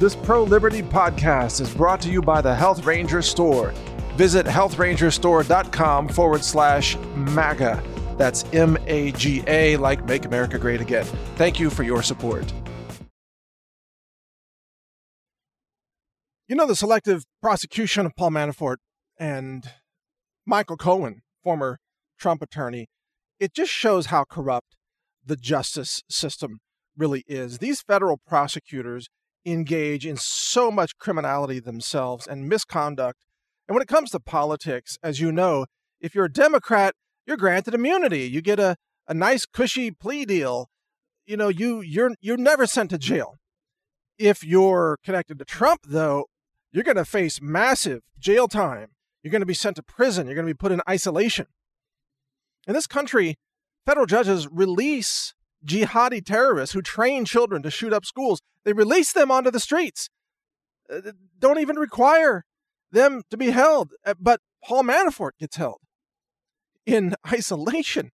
This pro-liberty podcast is brought to you by the Health Ranger Store. Visit healthrangerstore.com/MAGA. That's MAGA, like Make America Great Again. Thank you for your support. You know, the selective prosecution of Paul Manafort and Michael Cohen, former Trump attorney, it just shows how corrupt the justice system really is. These federal prosecutors engage in so much criminality themselves and misconduct. And when it comes to politics, as you know, if you're a Democrat, you're granted immunity. You get a nice cushy plea deal. You know, you're never sent to jail. If you're connected to Trump, though, you're going to face massive jail time. You're going to be sent to prison. You're going to be put in isolation. In this country, federal judges release jihadi terrorists who train children to shoot up schools. They release them onto the streets. Don't even require them to be held. But Paul Manafort gets held in isolation.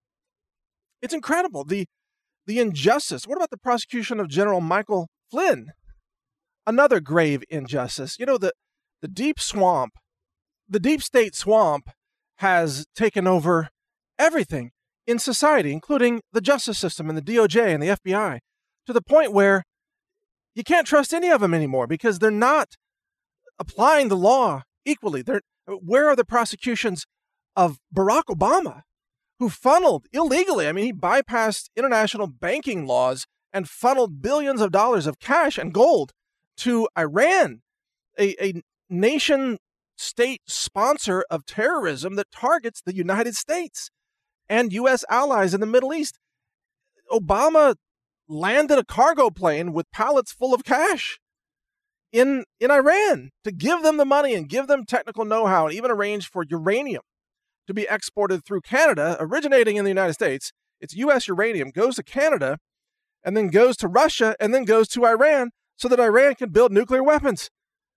It's incredible. The injustice. What about the prosecution of General Michael Flynn? Another grave injustice. You know, the deep swamp, the deep state swamp has taken over everything in society, including the justice system and the DOJ and the FBI, to the point where you can't trust any of them anymore because they're not applying the law equally. Where are the prosecutions of Barack Obama, who funneled illegally? I mean, he bypassed international banking laws and funneled billions of dollars of cash and gold to Iran, a nation state sponsor of terrorism that targets the United States and U.S. allies in the Middle East. Obama landed a cargo plane with pallets full of cash in Iran to give them the money and give them technical know-how, and even arrange for uranium to be exported through Canada, originating in the United States. It's U.S. uranium, goes to Canada, and then goes to Russia, and then goes to Iran so that Iran can build nuclear weapons.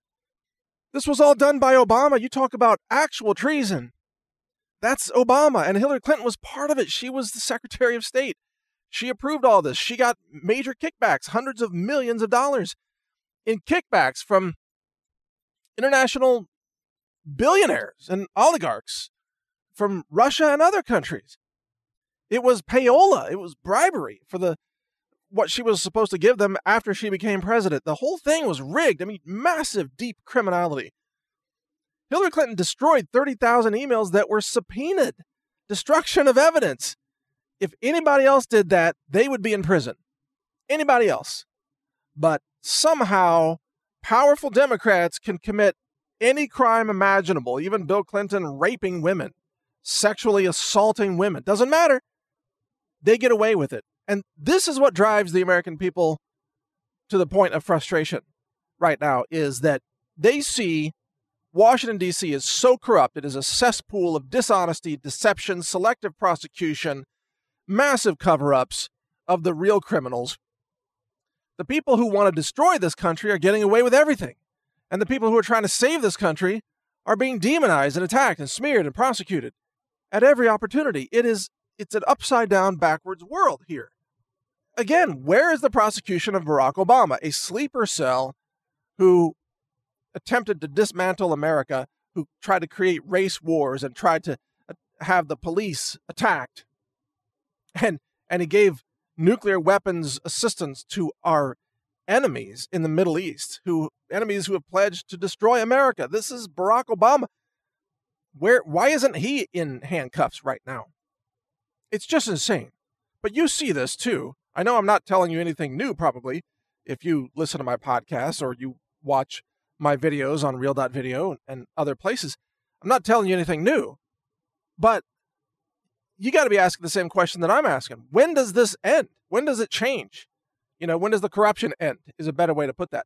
This was all done by Obama. You talk about actual treason. That's Obama, and Hillary Clinton was part of it. She was the Secretary of State. She approved all this. She got major kickbacks, hundreds of millions of dollars in kickbacks from international billionaires and oligarchs from Russia and other countries. It was payola. It was bribery for what she was supposed to give them after she became president. The whole thing was rigged. I mean, massive, deep criminality. Hillary Clinton destroyed 30,000 emails that were subpoenaed. Destruction of evidence. If anybody else did that, they would be in prison. Anybody else. But somehow, powerful Democrats can commit any crime imaginable, even Bill Clinton raping women, sexually assaulting women. Doesn't matter. They get away with it. And this is what drives the American people to the point of frustration right now, is that they see Washington, D.C. is so corrupt. It is a cesspool of dishonesty, deception, selective prosecution, massive cover-ups of the real criminals. The people who want to destroy this country are getting away with everything. And the people who are trying to save this country are being demonized and attacked and smeared and prosecuted at every opportunity. It's an upside-down, backwards world here. Again, where is the prosecution of Barack Obama, a sleeper cell who attempted to dismantle America, who tried to create race wars and tried to have the police attacked? And he gave nuclear weapons assistance to our enemies in the Middle East, enemies who have pledged to destroy America. This is Barack Obama. Why isn't he in handcuffs right now? It's just insane. But you see this too. I know I'm not telling you anything new, probably, if you listen to my podcast or you watch my videos on Real.video and other places. I'm not telling you anything new. But you got to be asking the same question that I'm asking. When does this end? When does it change? You know, when does the corruption end, is a better way to put that.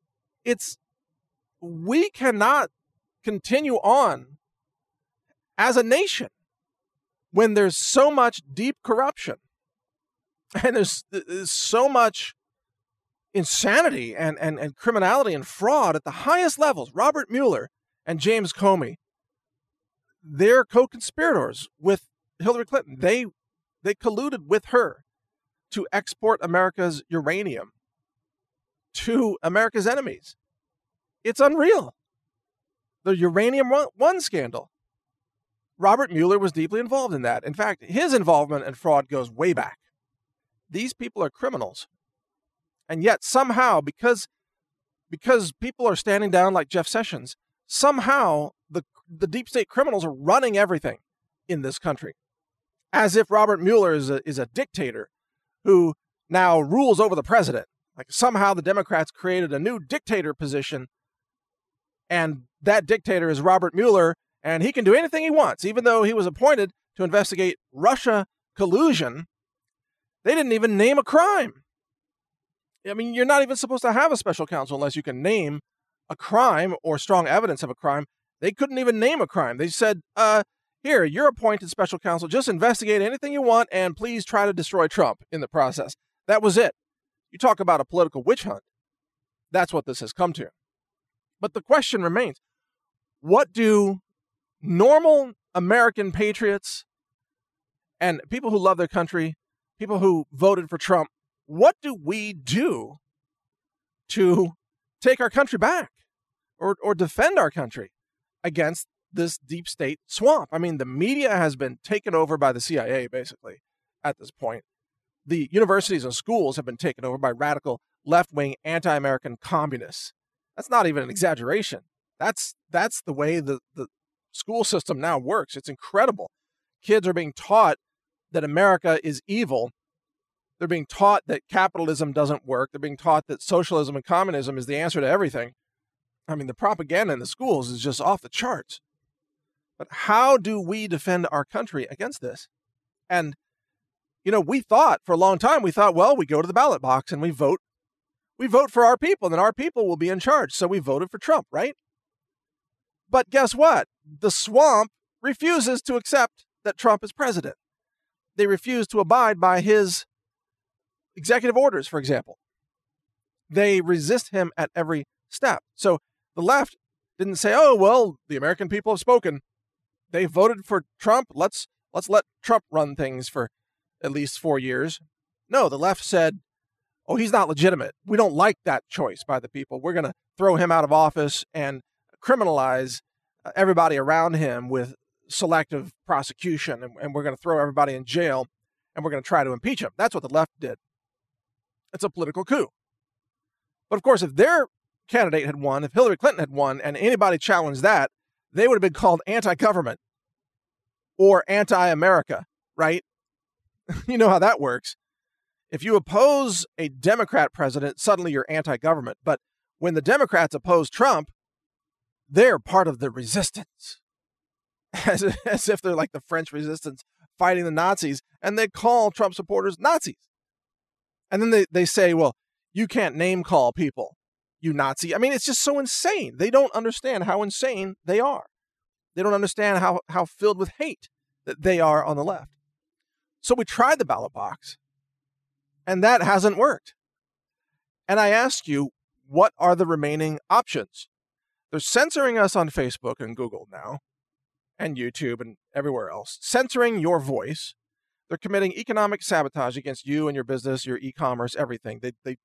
We cannot continue on as a nation when there's so much deep corruption and there's so much insanity and criminality and fraud at the highest levels. Robert Mueller and James Comey, they're co-conspirators with Hillary Clinton. They colluded with her to export America's uranium to America's enemies. It's unreal. The Uranium One scandal. Robert Mueller was deeply involved in that. In fact, his involvement in fraud goes way back. These people are criminals. And yet somehow, because people are standing down like Jeff Sessions, somehow the deep state criminals are running everything in this country. As if Robert Mueller is a dictator who now rules over the president. Like somehow the Democrats created a new dictator position, and that dictator is Robert Mueller, and he can do anything he wants. Even though he was appointed to investigate Russia collusion, they didn't even name a crime. I mean, you're not even supposed to have a special counsel unless you can name a crime or strong evidence of a crime. They couldn't even name a crime. They said, here, you're appointed special counsel. Just investigate anything you want, and please try to destroy Trump in the process. That was it. You talk about a political witch hunt. That's what this has come to. But the question remains, what do normal American patriots and people who love their country, people who voted for Trump, what do we do to take our country back or defend our country against this deep state swamp? I mean, the media has been taken over by the CIA, basically, at this point. The universities and schools have been taken over by radical left-wing anti-American communists. That's not even an exaggeration. That's the way the school system now works. It's incredible. Kids are being taught that America is evil. They're being taught that capitalism doesn't work. They're being taught that socialism and communism is the answer to everything. I mean, the propaganda in the schools is just off the charts. But how do we defend our country against this? And, you know, we thought for a long time, we go to the ballot box and we vote for our people, and then our people will be in charge. So we voted for Trump, right? But guess what? The swamp refuses to accept that Trump is president. They refuse to abide by his executive orders, for example. They resist him at every step. So the left didn't say, oh, well, the American people have spoken. They voted for Trump. Let's let Trump run things for at least 4 years. No, the left said, oh, he's not legitimate. We don't like that choice by the people. We're going to throw him out of office and criminalize everybody around him with selective prosecution, and we're going to throw everybody in jail, and we're going to try to impeach him. That's what the left did. It's a political coup. But of course, if their candidate had won, if Hillary Clinton had won, and anybody challenged that, they would have been called anti-government or anti-America, right? You know how that works. If you oppose a Democrat president, suddenly you're anti-government. But when the Democrats oppose Trump, they're part of the resistance. As if they're like the French resistance fighting the Nazis, and they call Trump supporters Nazis. And then they say, well, you can't name call people, you Nazi. I mean, it's just so insane. They don't understand how insane they are. They don't understand how filled with hate that they are on the left. So we tried the ballot box, and that hasn't worked. And I ask you, what are the remaining options? They're censoring us on Facebook and Google now, and YouTube and everywhere else, censoring your voice. They're committing economic sabotage against you and your business, your e-commerce, everything.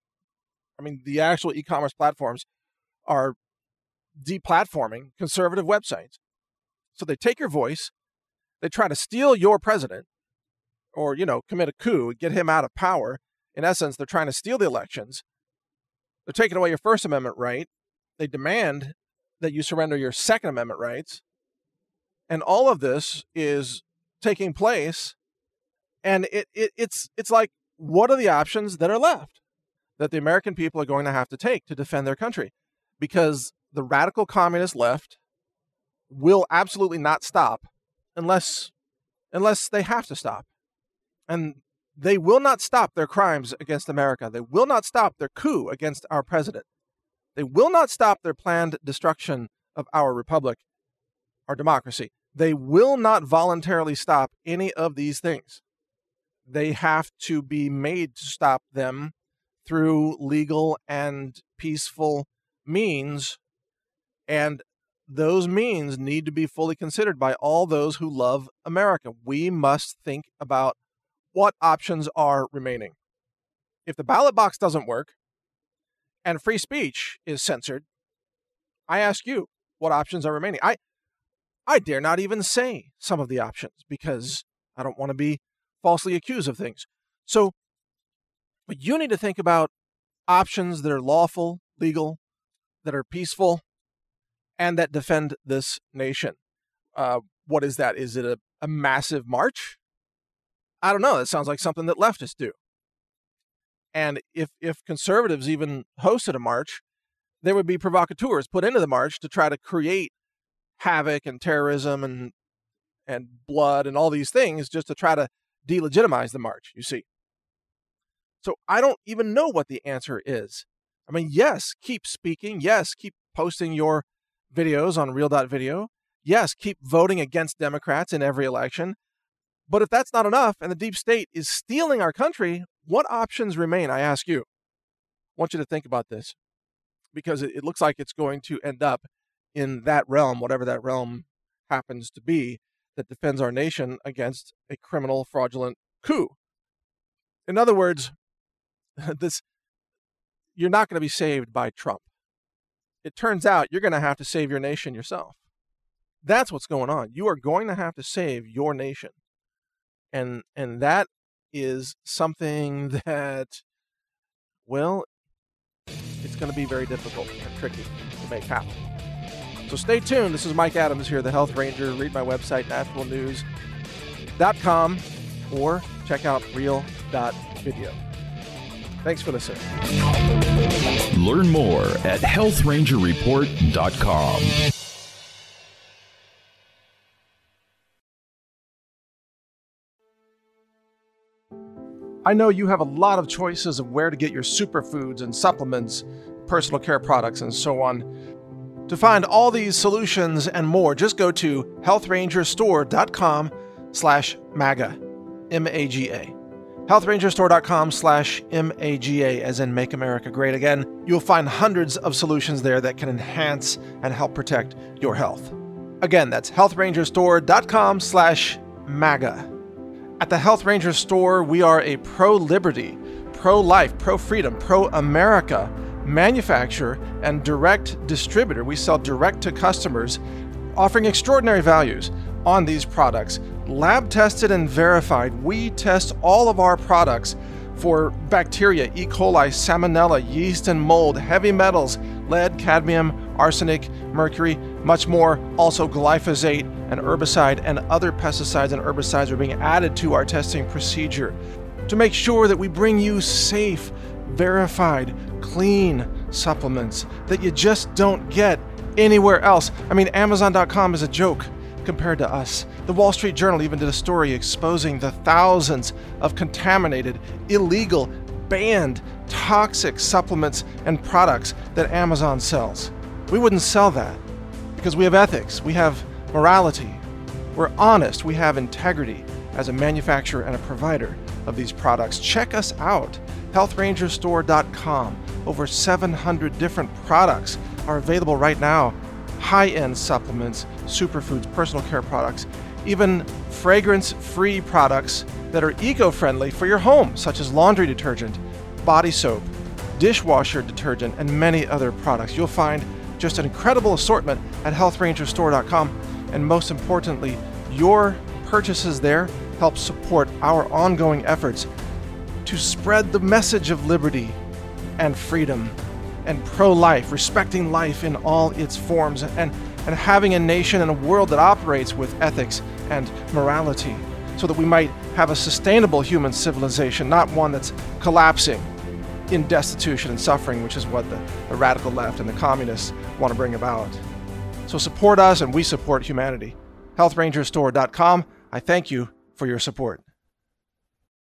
The actual e-commerce platforms are deplatforming conservative websites. So they take your voice, they try to steal your president, or, commit a coup, get him out of power. In essence, they're trying to steal the elections. They're taking away your First Amendment right. They demand that you surrender your Second Amendment rights. And all of this is taking place. And it's like, what are the options that are left that the American people are going to have to take to defend their country? Because the radical communist left will absolutely not stop unless they have to stop. And they will not stop their crimes against America. They will not stop their coup against our president. They will not stop their planned destruction of our republic, our democracy. They will not voluntarily stop any of these things. They have to be made to stop them through legal and peaceful means. And those means need to be fully considered by all those who love America. We must think about what options are remaining. If the ballot box doesn't work, and free speech is censored, I ask you, what options are remaining? I dare not even say some of the options because I don't want to be falsely accused of things. So you need to think about options that are lawful, legal, that are peaceful, and that defend this nation. What is that? Is it a massive march? I don't know. That sounds like something that leftists do. And if conservatives even hosted a march, there would be provocateurs put into the march to try to create havoc and terrorism and blood and all these things just to try to delegitimize the march, you see. So I don't even know what the answer is. I mean, yes, keep speaking. Yes, keep posting your videos on Real.video. Yes, keep voting against Democrats in every election. But if that's not enough and the deep state is stealing our country, what options remain, I ask you? I want you to think about this because it looks like it's going to end up in that realm, whatever that realm happens to be, that defends our nation against a criminal, fraudulent coup. In other words, you're not going to be saved by Trump. It turns out you're going to have to save your nation yourself. That's what's going on. You are going to have to save your nation. And that is something that, well, it's going to be very difficult and tricky to make happen. So stay tuned. This is Mike Adams here, the Health Ranger. Read my website, naturalnews.com, or check out real.video. Thanks for listening. Learn more at healthrangerreport.com. I know you have a lot of choices of where to get your superfoods and supplements, personal care products, and so on. To find all these solutions and more, just go to healthrangerstore.com/MAGA, M-A-G-A. healthrangerstore.com/MAGA, as in Make America Great Again. You'll find hundreds of solutions there that can enhance and help protect your health. Again, that's healthrangerstore.com/MAGA. At the Health Ranger Store, we are a pro-liberty, pro-life, pro-freedom, pro-America manufacturer and direct distributor. We sell direct to customers, offering extraordinary values on these products. Lab tested and verified. We test all of our products for bacteria, E. coli, salmonella, yeast and mold, heavy metals, lead, cadmium, arsenic, mercury, much more. Also glyphosate, and herbicide and other pesticides and herbicides are being added to our testing procedure to make sure that we bring you safe, verified, clean supplements that you just don't get anywhere else. I mean, Amazon.com is a joke compared to us. The Wall Street Journal even did a story exposing the thousands of contaminated, illegal, banned, toxic supplements and products that Amazon sells. We wouldn't sell that because we have ethics, we have morality, we're honest, we have integrity as a manufacturer and a provider of these products. Check us out, healthrangerstore.com. Over 700 different products are available right now. High-end supplements, superfoods, personal care products, even fragrance-free products that are eco-friendly for your home, such as laundry detergent, body soap, dishwasher detergent, and many other products. You'll find just an incredible assortment at healthrangerstore.com. And most importantly, your purchases there help support our ongoing efforts to spread the message of liberty and freedom and pro-life, respecting life in all its forms, and having a nation and a world that operates with ethics and morality so that we might have a sustainable human civilization, not one that's collapsing in destitution and suffering, which is what the radical left and the communists want to bring about. So support us and we support humanity. healthrangerstore.com. I thank you for your support.